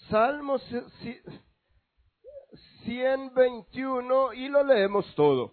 Salmo 121 y lo leemos todo.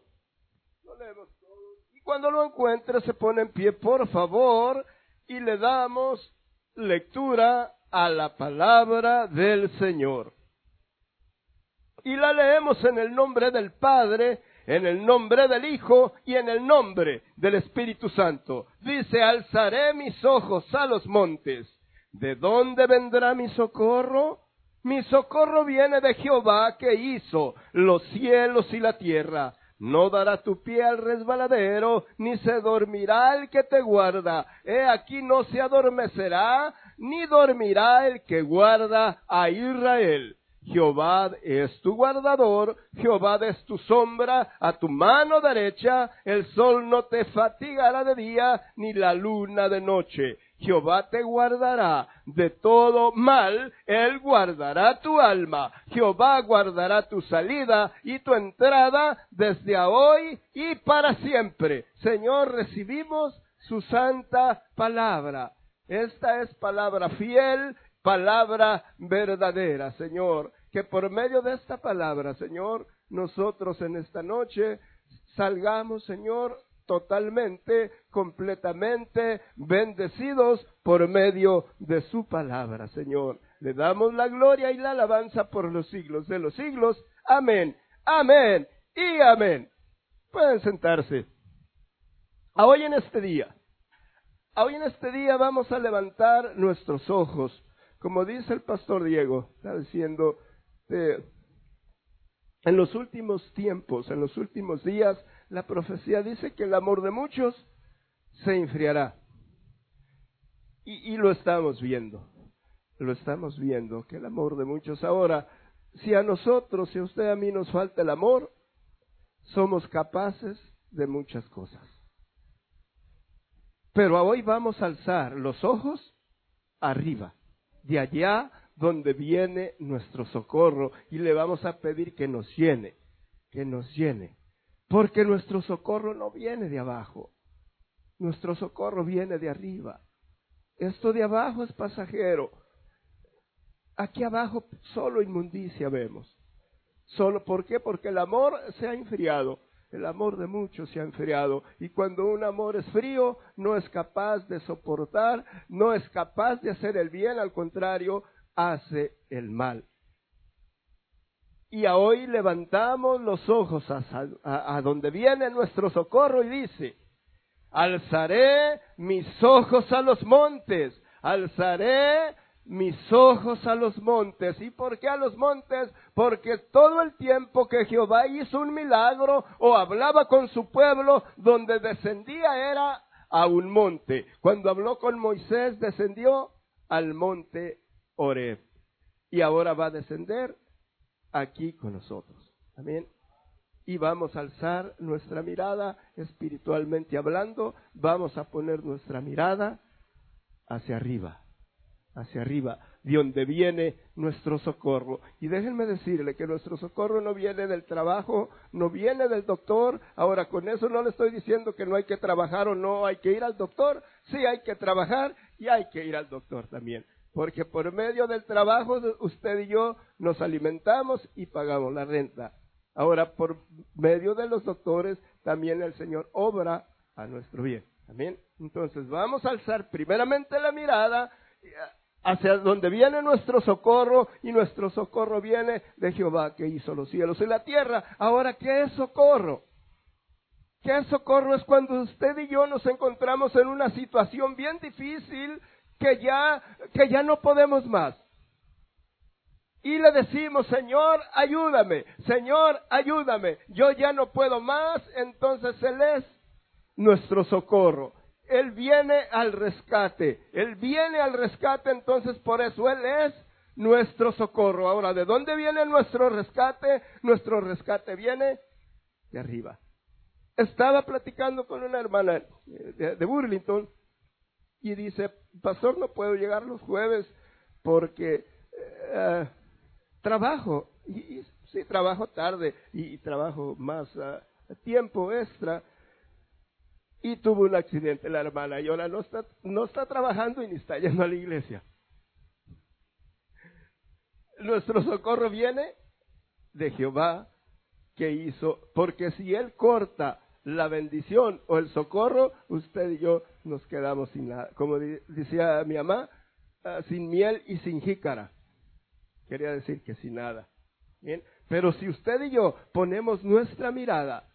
Y cuando lo encuentre se pone en pie, por favor, y le damos lectura a la palabra del Señor. Y la leemos en el nombre del Padre, en el nombre del Hijo y en el nombre del Espíritu Santo. Dice: alzaré mis ojos a los montes. ¿De dónde vendrá mi socorro? Mi socorro viene de Jehová, que hizo los cielos y la tierra. No dará tu pie al resbaladero, ni se dormirá el que te guarda. He aquí no se adormecerá, ni dormirá el que guarda a Israel. Jehová es tu guardador, Jehová es tu sombra a tu mano derecha. El sol no te fatigará de día, ni la luna de noche. Jehová te guardará de todo mal, Él guardará tu alma. Jehová guardará tu salida y tu entrada desde hoy y para siempre. Señor, recibimos su santa palabra. Esta es palabra fiel, palabra verdadera, Señor. Que por medio de esta palabra, Señor, nosotros en esta noche salgamos, Señor, totalmente, completamente bendecidos por medio de su palabra, Señor. Le damos la gloria y la alabanza por los siglos de los siglos. Amén, amén y amén. Pueden sentarse. Hoy en este día vamos a levantar nuestros ojos. Como dice el pastor Diego, está diciendo, en los últimos tiempos, en los últimos días, la profecía dice que el amor de muchos se enfriará. Y lo estamos viendo, que el amor de muchos. Ahora, si a nosotros, si a usted, a mí nos falta el amor, somos capaces de muchas cosas. Pero hoy vamos a alzar los ojos arriba, de allá donde viene nuestro socorro, y le vamos a pedir que nos llene, porque nuestro socorro no viene de abajo, nuestro socorro viene de arriba. Esto de abajo es pasajero. Aquí abajo solo inmundicia vemos. ¿Por qué? Porque el amor se ha enfriado. El amor de muchos se ha enfriado, y cuando un amor es frío, no es capaz de soportar, no es capaz de hacer el bien, al contrario, hace el mal. Y hoy levantamos los ojos a donde viene nuestro socorro y dice: alzaré mis ojos a los montes, alzaré mis ojos a los montes. ¿Y por qué a los montes? Porque todo el tiempo que Jehová hizo un milagro o hablaba con su pueblo, donde descendía era a un monte. Cuando habló con Moisés, descendió al monte Horeb. Y ahora va a descender aquí con nosotros. Amén. Y vamos a alzar nuestra mirada, espiritualmente hablando, vamos a poner nuestra mirada hacia arriba, de donde viene nuestro socorro. Y déjenme decirle que nuestro socorro no viene del trabajo, no viene del doctor. Ahora, con eso no le estoy diciendo que no hay que trabajar o no hay que ir al doctor. Sí hay que trabajar y hay que ir al doctor también, porque por medio del trabajo usted y yo nos alimentamos y pagamos la renta. Ahora, por medio de los doctores, también el Señor obra a nuestro bien. Amén. Entonces, vamos a alzar primeramente la mirada hacia donde viene nuestro socorro, y nuestro socorro viene de Jehová, que hizo los cielos y la tierra. Ahora, ¿qué es socorro? ¿Qué es socorro? Es cuando usted y yo nos encontramos en una situación bien difícil, que ya no podemos más. Y le decimos: Señor, ayúdame, yo ya no puedo más. Entonces Él es nuestro socorro. Él viene al rescate, entonces por eso Él es nuestro socorro. Ahora, ¿de dónde viene nuestro rescate? Nuestro rescate viene de arriba. Estaba platicando con una hermana de Burlington, y dice: pastor, no puedo llegar los jueves porque trabajo, y sí, trabajo tarde y trabajo más tiempo extra. Y tuvo un accidente la hermana, y ahora no está trabajando y ni está yendo a la iglesia. Nuestro socorro viene de Jehová que hizo, porque si Él corta la bendición o el socorro, usted y yo nos quedamos sin nada. Como decía mi mamá, sin miel y sin jícara. Quería decir que sin nada. Bien, pero si usted y yo ponemos nuestra mirada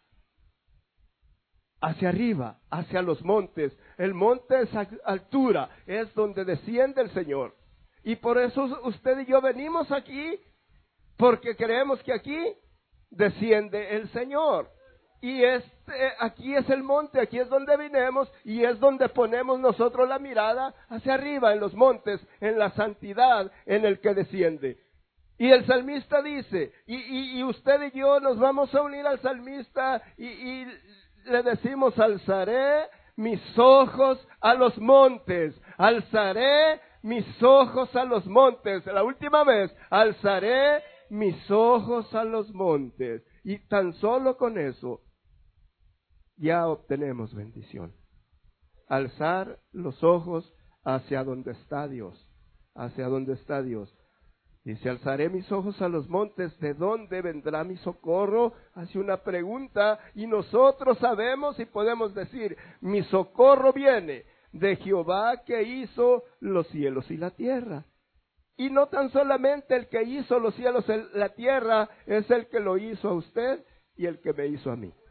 hacia arriba, hacia los montes, el monte es altura, es donde desciende el Señor. Y por eso usted y yo venimos aquí, porque creemos que aquí desciende el Señor. Y aquí es el monte, aquí es donde vinimos y es donde ponemos nosotros la mirada hacia arriba, en los montes, en la santidad en el que desciende. Y el salmista dice, y usted y yo nos vamos a unir al salmista y le decimos, alzaré mis ojos a los montes, alzaré mis ojos a los montes. La última vez, alzaré mis ojos a los montes. Y tan solo con eso ya obtenemos bendición. Alzar los ojos hacia donde está Dios, hacia donde está Dios. Dice, alzaré mis ojos a los montes, ¿de dónde vendrá mi socorro? Hace una pregunta y nosotros sabemos y podemos decir, mi socorro viene de Jehová que hizo los cielos y la tierra. Y no tan solamente el que hizo los cielos y la tierra, es el que lo hizo a usted y el que me hizo a mí.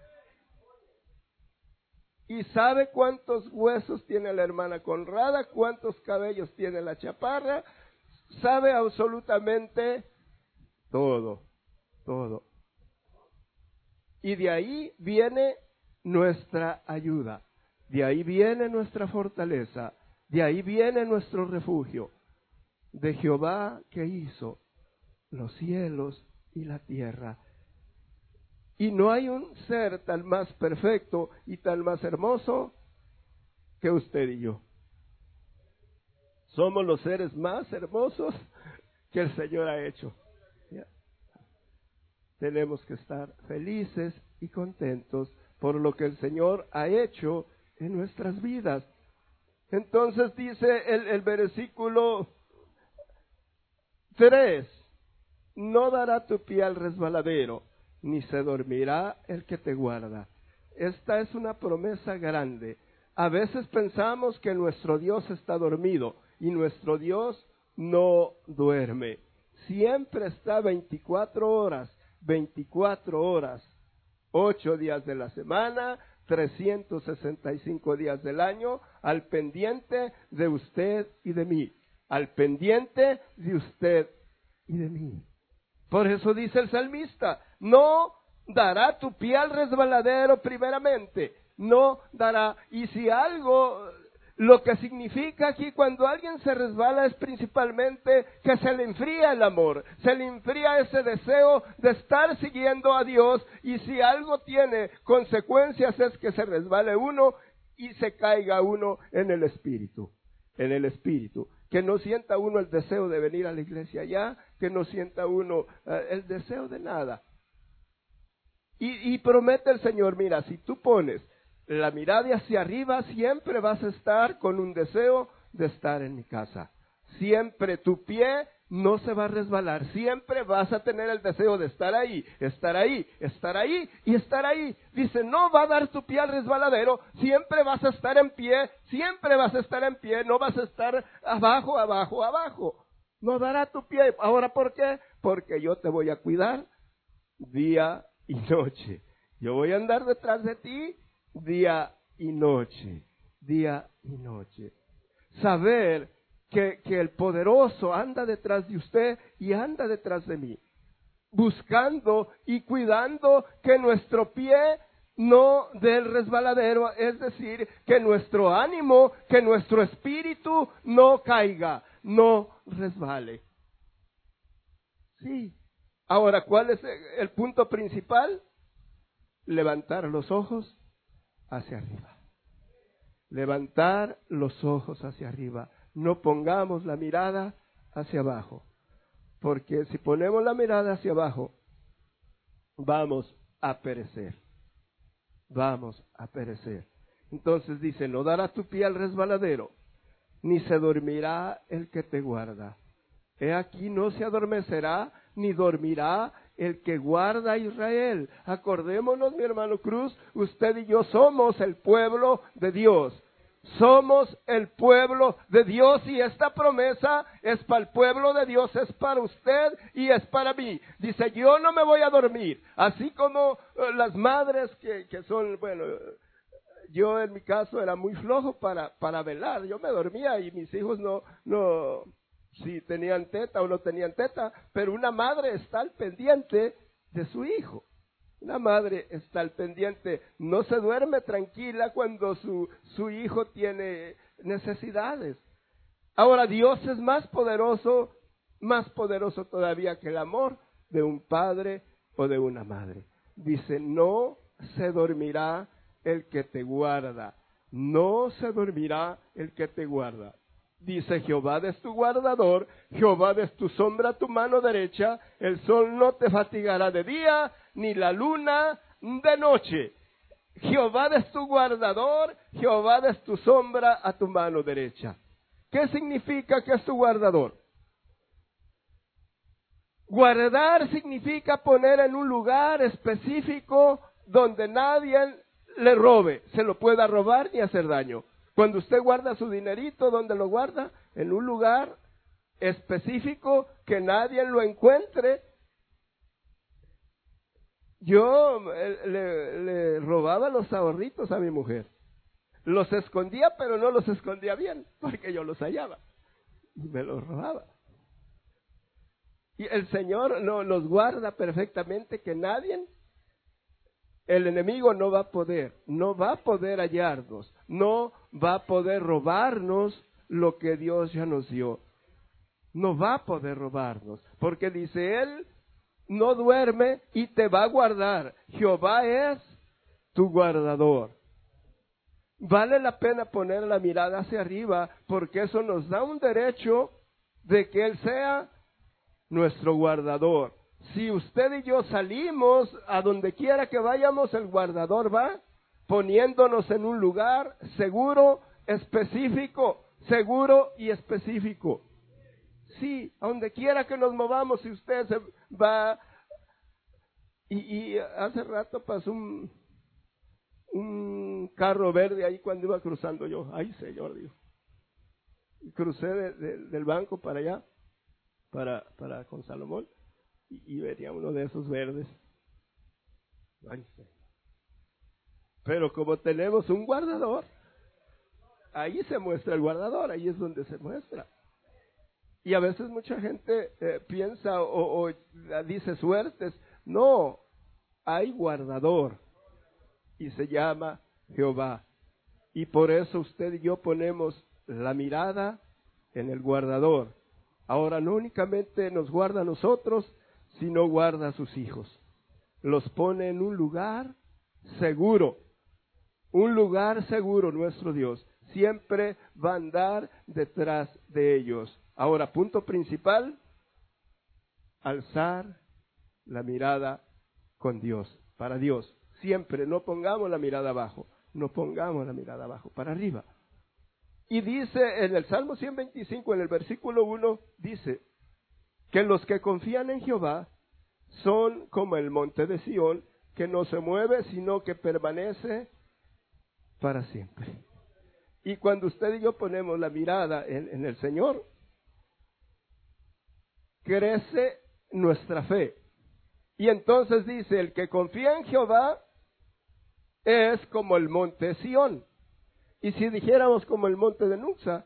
¿Y sabe cuántos huesos tiene la hermana Conrada? ¿Cuántos cabellos tiene la chaparra? Sabe absolutamente todo, todo. Y de ahí viene nuestra ayuda, de ahí viene nuestra fortaleza, de ahí viene nuestro refugio, de Jehová que hizo los cielos y la tierra. Y no hay un ser tan más perfecto y tan más hermoso que usted y yo. Somos los seres más hermosos que el Señor ha hecho. ¿Ya? Tenemos que estar felices y contentos por lo que el Señor ha hecho en nuestras vidas. Entonces dice el versículo 3, no dará tu pie al resbaladero, ni se dormirá el que te guarda. Esta es una promesa grande. A veces pensamos que nuestro Dios está dormido y nuestro Dios no duerme. Siempre está 24 horas, 8 días de la semana, 365 días del año, al pendiente de usted y de mí. Al pendiente de usted y de mí. Por eso dice el salmista, no dará tu pie al resbaladero primeramente, no dará. Y si algo, lo que significa aquí cuando alguien se resbala es principalmente que se le enfría el amor, se le enfría ese deseo de estar siguiendo a Dios, y si algo tiene consecuencias es que se resbale uno y se caiga uno en el espíritu, que no sienta uno el deseo de venir a la iglesia ya, que no sienta uno el deseo de nada. Y promete el Señor, mira, si tú pones la mirada hacia arriba, siempre vas a estar con un deseo de estar en mi casa. Siempre tu pie no se va a resbalar, siempre vas a tener el deseo de estar ahí, estar ahí, estar ahí y estar ahí. Dice, no va a dar tu pie al resbaladero, siempre vas a estar en pie, siempre vas a estar en pie, no vas a estar abajo, abajo, abajo. No dará tu pie. Ahora, ¿por qué? Porque yo te voy a cuidar día y noche. Yo voy a andar detrás de ti día y noche, día y noche. Saber que el poderoso anda detrás de usted y anda detrás de mí, buscando y cuidando que nuestro pie no dé el resbaladero, es decir, que nuestro ánimo, que nuestro espíritu no caiga, no resbale. Sí. Ahora, ¿cuál es el punto principal? Levantar los ojos hacia arriba. Levantar los ojos hacia arriba. No pongamos la mirada hacia abajo, porque si ponemos la mirada hacia abajo, vamos a perecer. Vamos a perecer. Entonces dice, no dará tu pie al resbaladero, ni se dormirá el que te guarda. He aquí no se adormecerá ni dormirá el que guarda a Israel. Acordémonos, mi hermano Cruz, usted y yo somos el pueblo de Dios. Somos el pueblo de Dios y esta promesa es para el pueblo de Dios, es para usted y es para mí. Dice, yo no me voy a dormir, así como las madres que son, bueno, yo en mi caso era muy flojo para velar, yo me dormía y mis hijos no, si tenían teta o no tenían teta, pero una madre está al pendiente de su hijo. Una madre está al pendiente, no se duerme tranquila cuando su hijo tiene necesidades. Ahora Dios es más poderoso todavía que el amor de un padre o de una madre. Dice, no se dormirá el que te guarda, no se dormirá el que te guarda. Dice, Jehová es tu guardador, Jehová es tu sombra a tu mano derecha, el sol no te fatigará de día, ni la luna de noche. Jehová es tu guardador, Jehová es tu sombra a tu mano derecha. ¿Qué significa que es tu guardador? Guardar significa poner en un lugar específico donde nadie le robe, se lo pueda robar ni hacer daño. Cuando usted guarda su dinerito, ¿dónde lo guarda? En un lugar específico que nadie lo encuentre. Yo le robaba los ahorritos a mi mujer. Los escondía, pero no los escondía bien, porque yo los hallaba. Y me los robaba. Y el Señor los guarda perfectamente, que nadie, el enemigo no va a poder hallarnos, no va a poder robarnos lo que Dios ya nos dio. No va a poder robarnos, porque dice Él, no duerme y te va a guardar. Jehová es tu guardador. Vale la pena poner la mirada hacia arriba, porque eso nos da un derecho de que Él sea nuestro guardador. Si usted y yo salimos a donde quiera que vayamos, el guardador va poniéndonos en un lugar seguro, específico, seguro y específico. Sí, a donde quiera que nos movamos, si usted se va, y hace rato pasó un carro verde ahí cuando iba cruzando yo. Ay, Señor, Dios. Y crucé del banco para allá, para con Salomón, y vería uno de esos verdes. Ay, Señor. Pero como tenemos un guardador, ahí se muestra el guardador, ahí es donde se muestra. Y a veces mucha gente piensa o dice suertes. No, hay guardador y se llama Jehová. Y por eso usted y yo ponemos la mirada en el guardador. Ahora no únicamente nos guarda a nosotros, sino guarda a sus hijos. Los pone en un lugar seguro. Un lugar seguro, nuestro Dios. Siempre va a andar detrás de ellos. Ahora, punto principal, alzar la mirada con Dios, para Dios. Siempre no pongamos la mirada abajo, no pongamos la mirada abajo, para arriba. Y dice en el Salmo 125, en el versículo 1, dice que los que confían en Jehová son como el monte de Sión, que no se mueve, sino que permanece para siempre. Y cuando usted y yo ponemos la mirada en el Señor, crece nuestra fe. Y entonces dice, el que confía en Jehová es como el monte Sión. Y si dijéramos como el monte de Nuxa,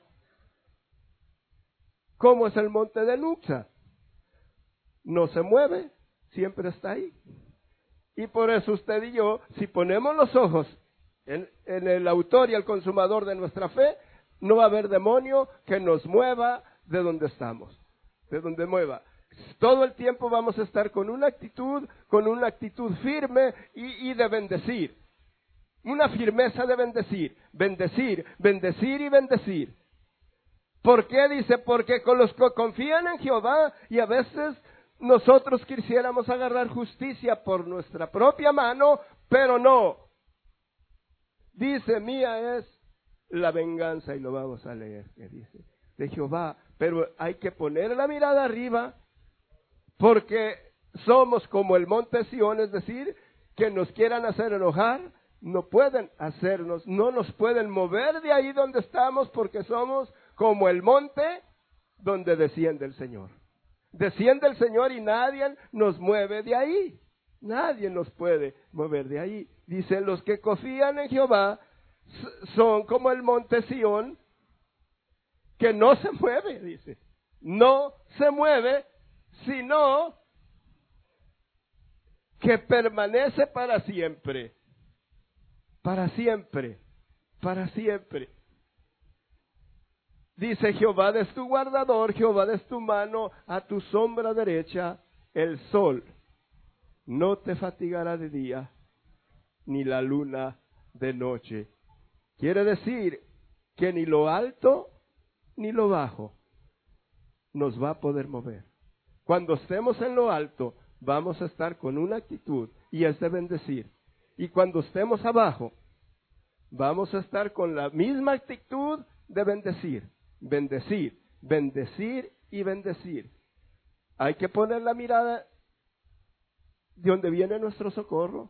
¿cómo es el monte de Nuxa? No se mueve, siempre está ahí. Y por eso usted y yo, si ponemos los ojos en el autor y el consumador de nuestra fe, no va a haber demonio que nos mueva de donde estamos, de donde mueva. Todo el tiempo vamos a estar con una actitud firme y de bendecir. Una firmeza de bendecir, bendecir, bendecir y bendecir. ¿Por qué? Dice, porque con los que confían en Jehová, y a veces nosotros quisiéramos agarrar justicia por nuestra propia mano, pero no. Dice, mía es la venganza, y lo vamos a leer, que dice, de Jehová. Pero hay que poner la mirada arriba, porque somos como el monte Sión, es decir, que nos quieran hacer enojar, no pueden hacernos, no nos pueden mover de ahí donde estamos, porque somos como el monte donde desciende el Señor. Desciende el Señor y nadie nos mueve de ahí. Nadie nos puede mover de ahí. Dice, los que confían en Jehová son como el monte Sión, que no se mueve, dice. No se mueve, sino que permanece para siempre. Para siempre. Para siempre. Dice, Jehová es tu guardador, Jehová es tu mano a tu sombra derecha, el sol no te fatigará de día, ni la luna de noche. Quiere decir que ni lo alto ni lo bajo nos va a poder mover. Cuando estemos en lo alto, vamos a estar con una actitud, y es de bendecir. Y cuando estemos abajo, vamos a estar con la misma actitud de bendecir. Bendecir, bendecir y bendecir. Hay que poner la mirada de donde viene nuestro socorro.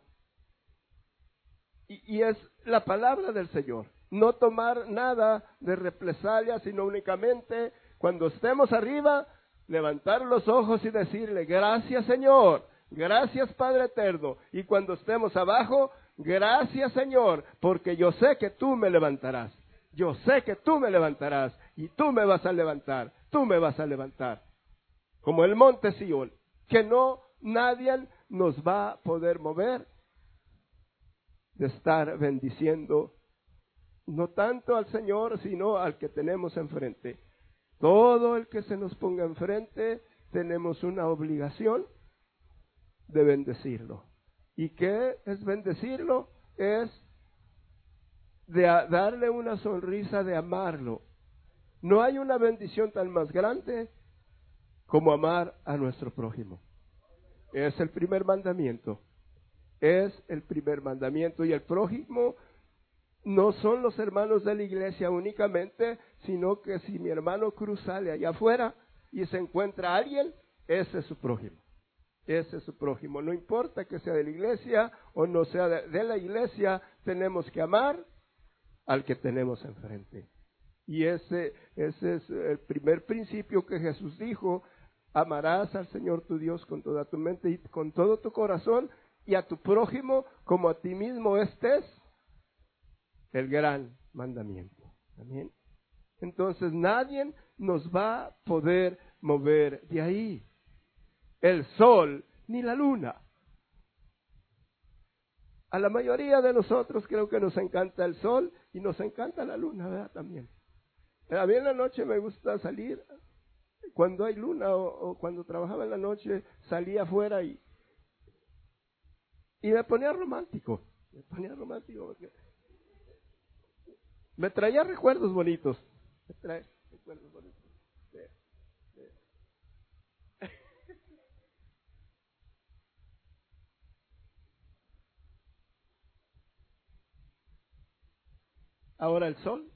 Y es la palabra del Señor. No tomar nada de represalia, sino únicamente cuando estemos arriba, levantar los ojos y decirle, gracias Señor, gracias Padre eterno. Y cuando estemos abajo, gracias Señor, porque yo sé que tú me levantarás. Yo sé que tú me levantarás y tú me vas a levantar, tú me vas a levantar. Como el monte Sión, que no nadie nos va a poder mover de estar bendiciendo no tanto al Señor, sino al que tenemos enfrente. Todo el que se nos ponga enfrente, tenemos una obligación de bendecirlo. ¿Y qué es bendecirlo? Es de darle una sonrisa, de amarlo. No hay una bendición tan más grande como amar a nuestro prójimo. Es el primer mandamiento. Es el primer mandamiento. Y el prójimo no son los hermanos de la iglesia únicamente, sino que si mi hermano Cruz sale allá afuera y se encuentra a alguien, ese es su prójimo. Ese es su prójimo. No importa que sea de la iglesia o no sea de la iglesia, tenemos que amar al que tenemos enfrente. Y ese es el primer principio que Jesús dijo: amarás al Señor tu Dios con toda tu mente y con todo tu corazón, y a tu prójimo como a ti mismo. Este es el gran mandamiento. Amén. Entonces nadie nos va a poder mover de ahí. El sol ni la luna. A la mayoría de nosotros creo que nos encanta el sol y nos encanta la luna, ¿verdad? También. A mí en la noche me gusta salir, cuando hay luna o cuando trabajaba en la noche, salía afuera y me ponía romántico. Porque me traía recuerdos bonitos. Ahora el sol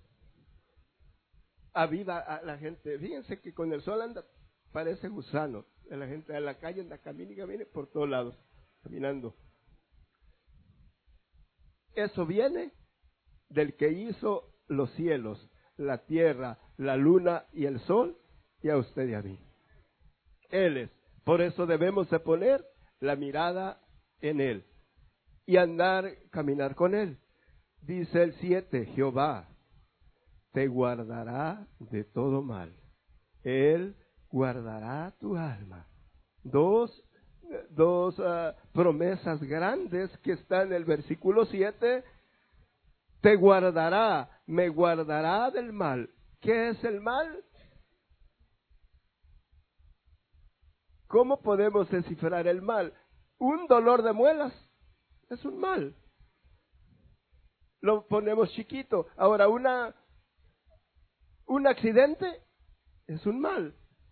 aviva a la gente. Fíjense que con el sol anda, parece gusano. La gente a la calle anda, camina y camina por todos lados, caminando. Eso viene del que hizo los cielos, la tierra, la luna y el sol, y a usted y a mí. Él es. Por eso debemos de poner la mirada en Él y caminar con Él. Dice el 7, Jehová te guardará de todo mal. Él guardará tu alma. Dos promesas grandes que están en el versículo 7. Te guardará, me guardará del mal. ¿Qué es el mal? ¿Cómo podemos descifrar el mal? Un dolor de muelas es un mal. Lo ponemos chiquito. Ahora, un accidente es un mal.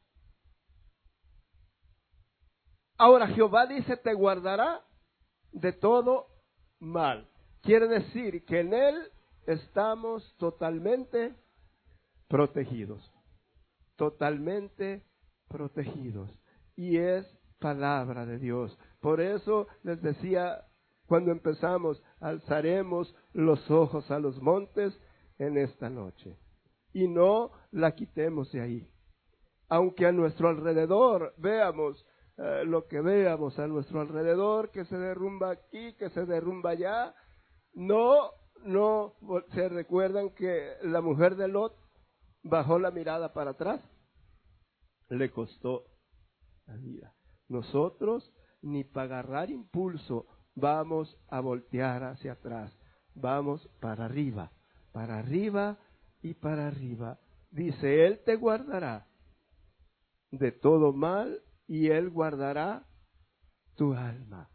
Ahora, Jehová dice, te guardará de todo mal. Quiere decir que en Él estamos totalmente protegidos. totalmente protegidos. Y es palabra de Dios. Por eso les decía cuando empezamos, alzaremos los ojos a los montes en esta noche. Y no la quitemos de ahí. Aunque a nuestro alrededor veamos lo que veamos a nuestro alrededor, que se derrumba aquí, que se derrumba allá, no se recuerdan que la mujer de Lot bajó la mirada para atrás, le costó la vida. Nosotros ni para agarrar impulso vamos a voltear hacia atrás, vamos para arriba y para arriba. Dice, Él te guardará de todo mal y Él guardará tu alma.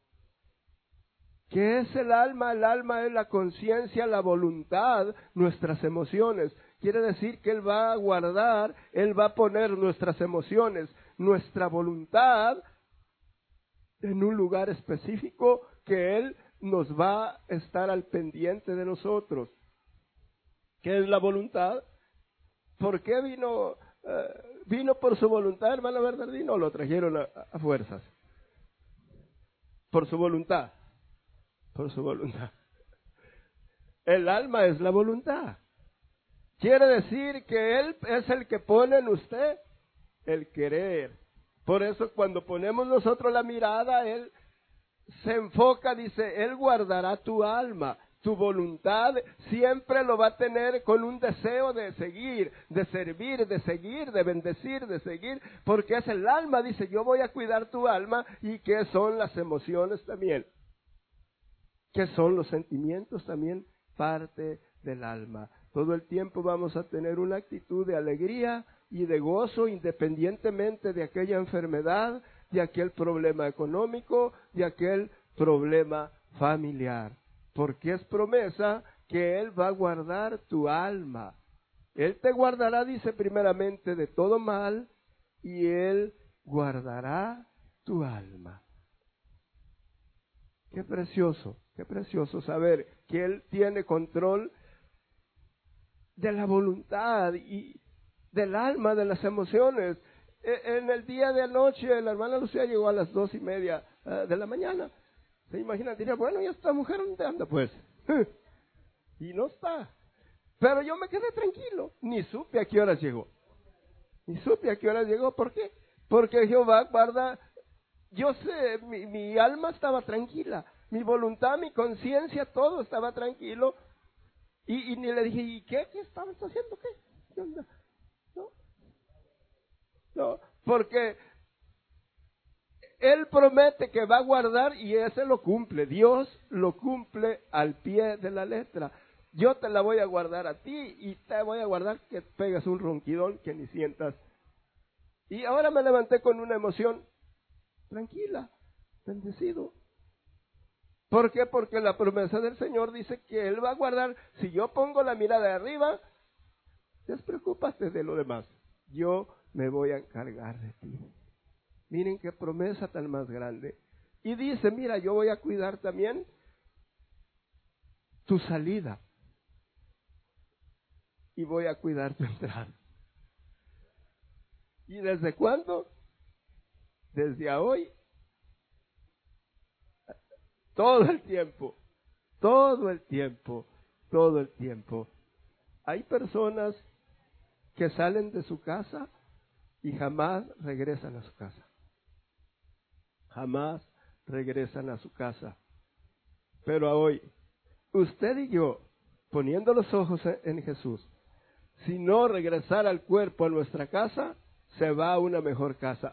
¿Qué es el alma? El alma es la conciencia, la voluntad, nuestras emociones. Quiere decir que Él va a guardar, Él va a poner nuestras emociones, nuestra voluntad en un lugar específico que Él nos va a estar al pendiente de nosotros. ¿Qué es la voluntad? ¿Por qué vino? ¿Vino por su voluntad, hermano Bernardino, o lo trajeron a fuerzas? Por su voluntad. Por su voluntad. El alma es la voluntad. Quiere decir que Él es el que pone en usted el querer. Por eso cuando ponemos nosotros la mirada, Él se enfoca, dice, Él guardará tu alma. Tu voluntad siempre lo va a tener con un deseo de seguir, de servir, de seguir, de bendecir, de seguir, porque es el alma, dice, yo voy a cuidar tu alma. ¿Y qué son las emociones también? ¿Qué son los sentimientos también? Parte del alma. Todo el tiempo vamos a tener una actitud de alegría y de gozo, independientemente de aquella enfermedad, de aquel problema económico, de aquel problema familiar. Porque es promesa que Él va a guardar tu alma. Él te guardará, dice primeramente, de todo mal, y Él guardará tu alma. Qué precioso saber que Él tiene control de la voluntad y del alma, de las emociones. En el día de anoche, la hermana Lucía llegó a las 2:30 de la mañana. Se imagina, diría, bueno, ¿y esta mujer dónde anda pues? Y no está. Pero yo me quedé tranquilo, ni supe a qué horas llegó. ¿Por qué? Porque Jehová guarda, yo sé, mi alma estaba tranquila, mi voluntad, mi conciencia, todo estaba tranquilo. Y ni le dije, ¿y qué? ¿Qué estabas haciendo? ¿Qué onda? No, porque Él promete que va a guardar y ese lo cumple. Dios lo cumple al pie de la letra. Yo te la voy a guardar a ti y te voy a guardar que pegas un ronquidón que ni sientas. Y ahora me levanté con una emoción tranquila, bendecido. ¿Por qué? Porque la promesa del Señor dice que Él va a guardar. Si yo pongo la mirada de arriba, despreocúpate de lo demás. Yo me voy a encargar de ti. Miren qué promesa tan más grande. Y dice, mira, yo voy a cuidar también tu salida. Y voy a cuidar tu entrada. ¿Y desde cuándo? Desde a hoy. Todo el tiempo. Hay personas que salen de su casa y jamás regresan a su casa. Jamás regresan a su casa. Pero hoy, usted y yo, poniendo los ojos en Jesús, si no regresar al cuerpo a nuestra casa, se va a una mejor casa.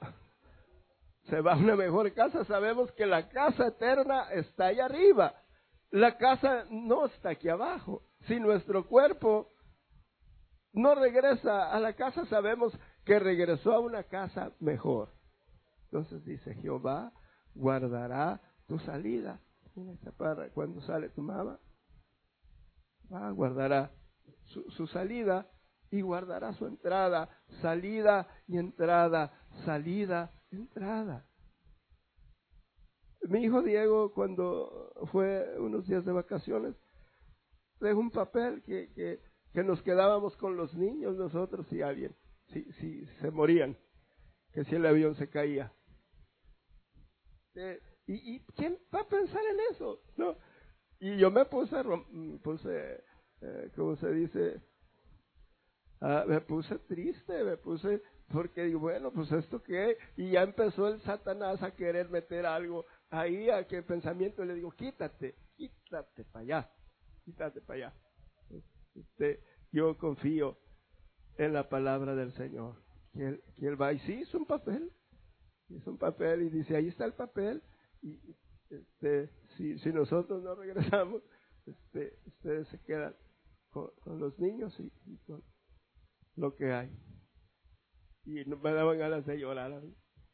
Sabemos que la casa eterna está allá arriba. La casa no está aquí abajo. Si nuestro cuerpo no regresa a la casa, sabemos que regresó a una casa mejor. Entonces dice, Jehová guardará tu salida. Para cuando sale tu mamá, guardará su salida y guardará su entrada, salida y entrada, salida, entrada. Mi hijo Diego, cuando fue unos días de vacaciones, dejó un papel que nos quedábamos con los niños, nosotros y alguien. si se morían, que si el avión se caía. ¿Y quién va a pensar en eso? ¿No? Y yo me puse ¿cómo se dice? Me puse triste, porque digo, bueno, pues esto qué, y ya empezó el Satanás a querer meter algo ahí, a que el pensamiento le digo, quítate para allá, quítate para allá. Yo confío en la palabra del Señor, que él va, y sí, hizo un papel y dice, ahí está el papel, y si nosotros no regresamos, ustedes se quedan con los niños y con lo que hay. Y no me daban ganas de llorar a mí.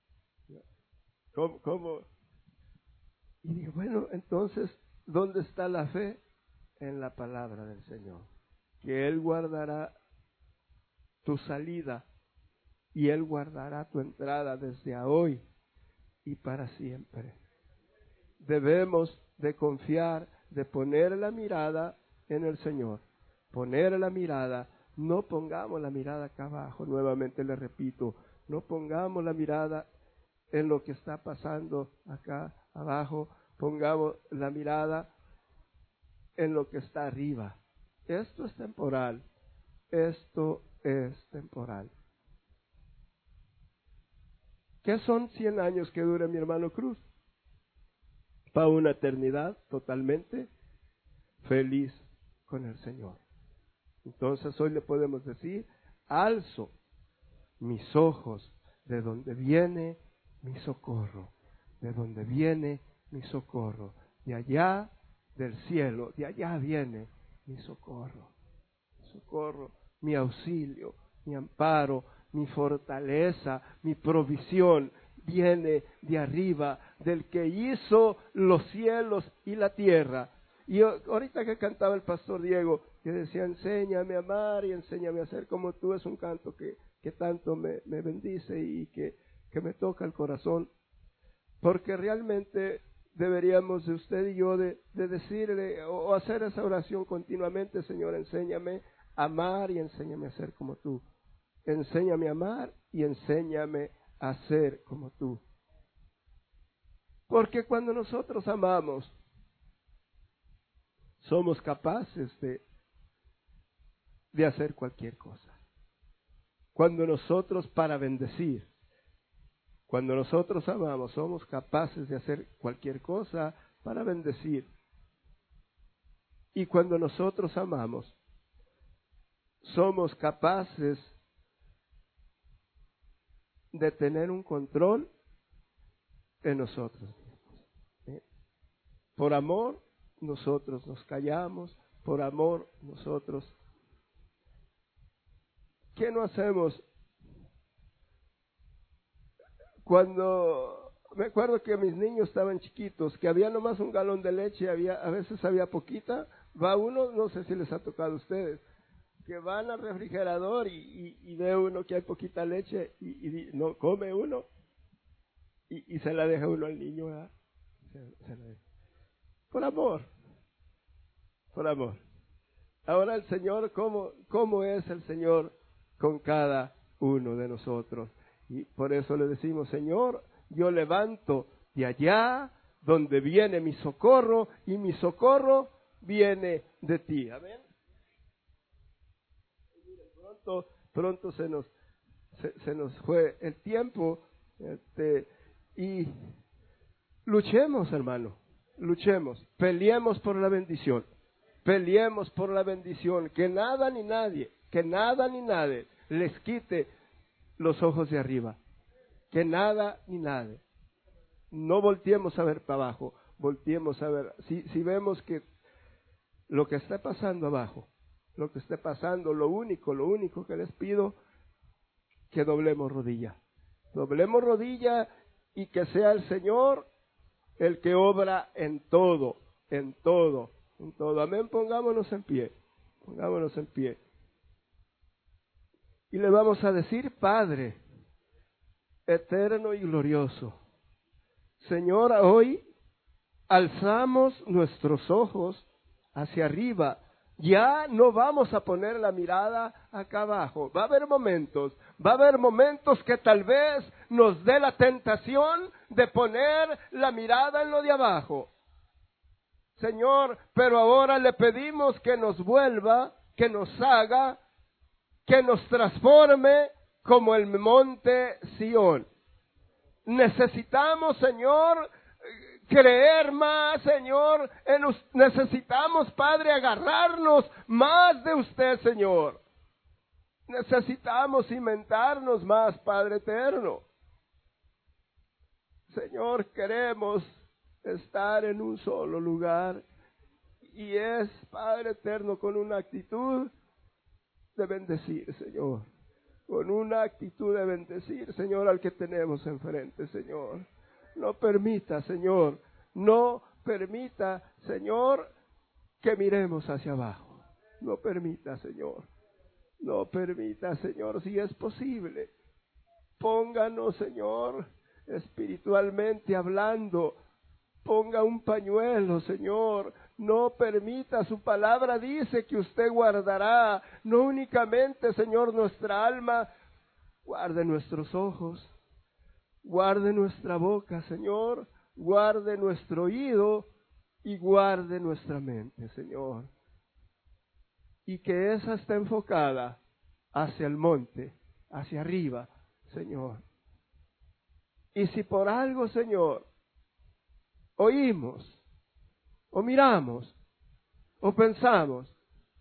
¿Cómo? Y digo, bueno, entonces, ¿dónde está la fe? En la palabra del Señor. Que Él guardará tu salida y Él guardará tu entrada desde hoy y para siempre. Debemos de confiar, de poner la mirada en el Señor. Poner la mirada. No pongamos la mirada acá abajo, nuevamente le repito, no pongamos la mirada en lo que está pasando acá abajo, pongamos la mirada en lo que está arriba. Esto es temporal, esto es temporal. ¿Qué son 100 años que dure mi hermano Cruz? Para una eternidad totalmente feliz con el Señor. Entonces hoy le podemos decir, alzo mis ojos de donde viene mi socorro, de donde viene mi socorro, de allá del cielo, de allá viene mi socorro, mi auxilio, mi amparo, mi fortaleza, mi provisión, viene de arriba, del que hizo los cielos y la tierra. Y ahorita que cantaba el pastor Diego, que decía, enséñame a amar y enséñame a ser como tú, es un canto que tanto me bendice y que me toca el corazón, porque realmente deberíamos de usted y yo de decirle o hacer esa oración continuamente, Señor, enséñame a amar y enséñame a ser como tú, enséñame a amar y enséñame a ser como tú, porque cuando nosotros amamos, somos capaces de hacer cualquier cosa. Cuando nosotros, para bendecir, cuando nosotros amamos, somos capaces de hacer cualquier cosa para bendecir. Y cuando nosotros amamos, somos capaces de tener un control en nosotros mismos. Por amor, nosotros nos callamos. Por amor, nosotros, ¿qué no hacemos? Cuando me acuerdo que mis niños estaban chiquitos, que había nomás un galón de leche, a veces había poquita, va uno, no sé si les ha tocado a ustedes, que van al refrigerador y ve uno que hay poquita leche y no come uno y se la deja uno al niño, ¿verdad? Se la deja. Por amor. Ahora el Señor, ¿cómo es el Señor con cada uno de nosotros? Y por eso le decimos, Señor, yo levanto de allá donde viene mi socorro, y mi socorro viene de ti. Amén. Pronto se nos fue el tiempo, y luchemos, hermano, peleemos por la bendición. Que nada ni nadie les quite los ojos de arriba. Que nada ni nadie. No volteemos a ver para abajo, volteemos a ver. Si vemos que lo que está pasando abajo, lo único que les pido, que doblemos rodilla y que sea el Señor el que obra en todo. Amén. Pongámonos en pie. Y le vamos a decir, Padre eterno y glorioso, Señor, hoy alzamos nuestros ojos hacia arriba, Ya no vamos a poner la mirada acá abajo. Va a haber momentos que tal vez nos dé la tentación de poner la mirada en lo de abajo. Señor, pero ahora le pedimos que nos vuelva, que nos haga, que nos transforme como el monte Sión. Necesitamos, Señor, creer más, Señor. Necesitamos, Padre, agarrarnos más de usted, Señor. Necesitamos cimentarnos más, Padre eterno. Señor, queremos estar en un solo lugar, y es, Padre eterno, con una actitud de bendecir, Señor. Con una actitud de bendecir, Señor, al que tenemos enfrente, Señor. No permita, Señor, que miremos hacia abajo. No permita, Señor. No permita, Señor, si es posible. Pónganos, Señor, espiritualmente hablando. Ponga un pañuelo, Señor. No permita, su palabra dice que usted guardará, no únicamente, Señor, nuestra alma. Guarde nuestros ojos. Guarde nuestra boca, Señor. Guarde nuestro oído y guarde nuestra mente, Señor. Y que esa esté enfocada hacia el monte, hacia arriba, Señor. Y si por algo, Señor, oímos, o miramos, o pensamos,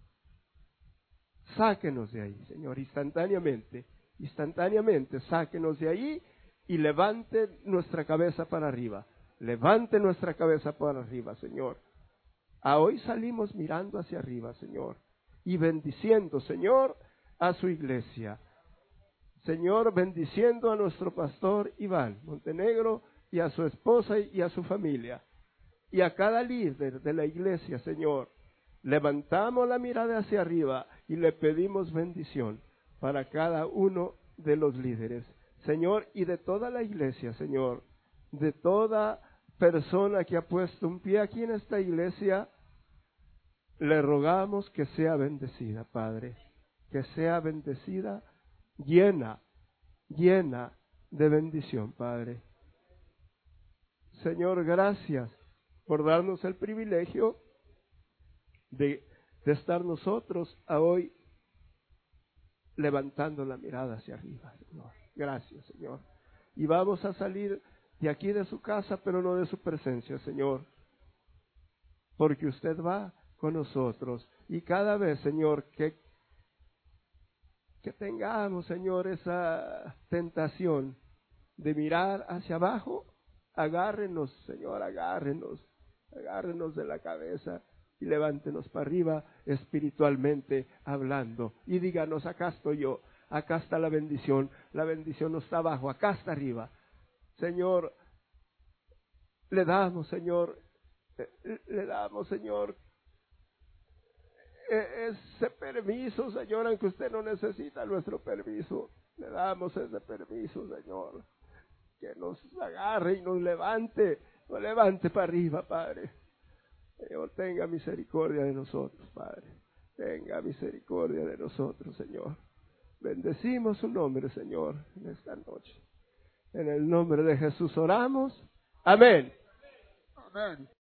sáquenos de ahí, Señor, instantáneamente, sáquenos de ahí y levante nuestra cabeza para arriba. Levante nuestra cabeza para arriba, Señor. A hoy salimos mirando hacia arriba, Señor, y bendiciendo, Señor, a su iglesia. Señor, bendiciendo a nuestro pastor Iván Montenegro y a su esposa y a su familia. Y a cada líder de la iglesia, Señor, levantamos la mirada hacia arriba y le pedimos bendición para cada uno de los líderes, Señor, y de toda la iglesia, Señor, de toda persona que ha puesto un pie aquí en esta iglesia. Le rogamos que sea bendecida, Padre, que sea bendecida, llena de bendición, Padre. Señor, gracias por darnos el privilegio de estar nosotros hoy levantando la mirada hacia arriba, Señor. Gracias, Señor. Y vamos a salir de aquí de su casa, pero no de su presencia, Señor, porque usted va con nosotros. Y cada vez, Señor, que tengamos, Señor, esa tentación de mirar hacia abajo, agárrenos, Señor, agárrenos de la cabeza y levántenos para arriba espiritualmente hablando. Y díganos, acá estoy yo, acá está la bendición no está abajo, acá está arriba. Señor, le damos, Señor, ese permiso, Señor, aunque usted no necesita nuestro permiso. Le damos ese permiso, Señor, que nos agarre y nos levante para arriba, Padre. Señor, tenga misericordia de nosotros, Padre. Tenga misericordia de nosotros, Señor. Bendecimos su nombre, Señor, en esta noche. En el nombre de Jesús oramos. Amén. Amén.